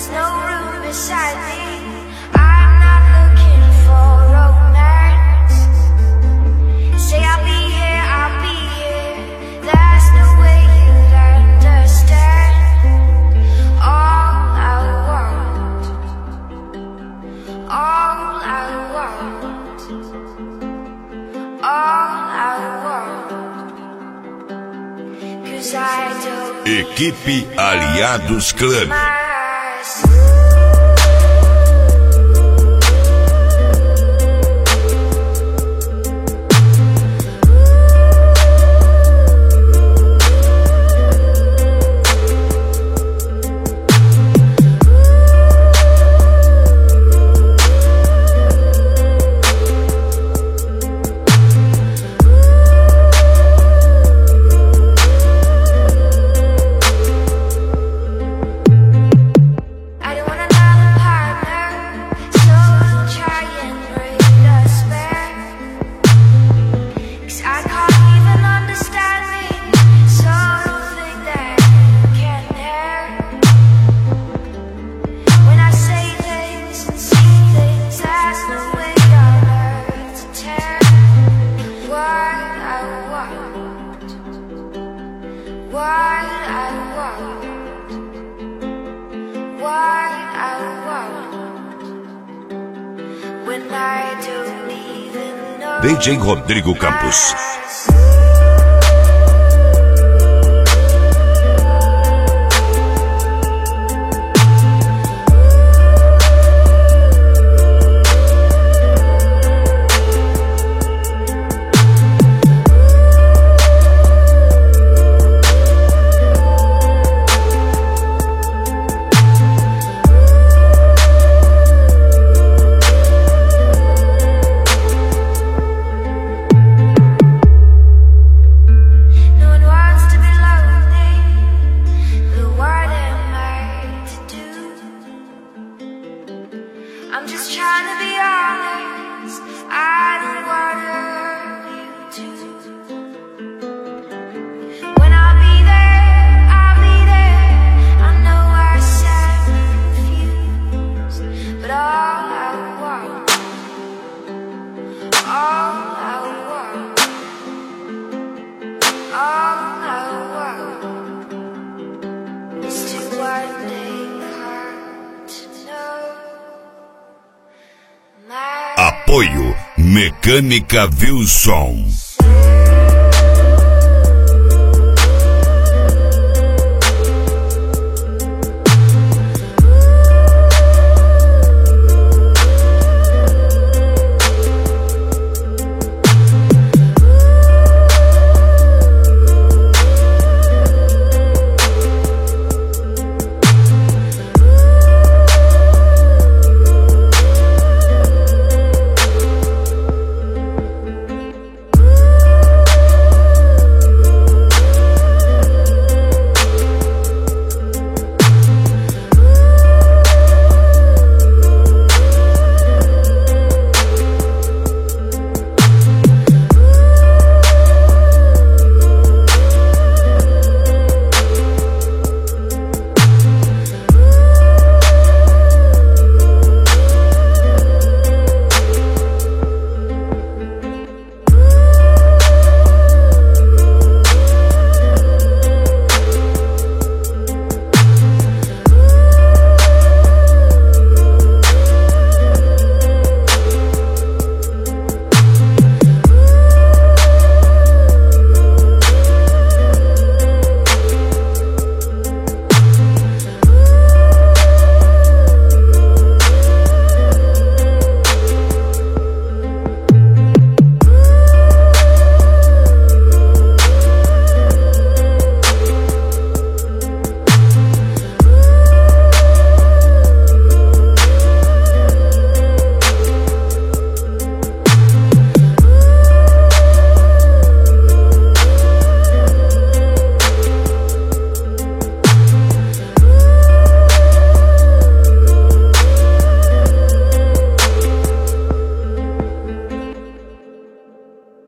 There's no room beside me. I'm not looking for romance. Say I'll be here, I'll be here. There's no way you'd understand. All I want, all I want, all I want. 'Cause I don't. Equipe Aliados Club. DJ Rodrigo Campos. I'm just trying to be honest. I don't wanna hurt you too. When I'll be there, I'll be there. I know I sound confused, but all I want, all I want, all I want is to one day come to know. Apoio Mecânica Wilson.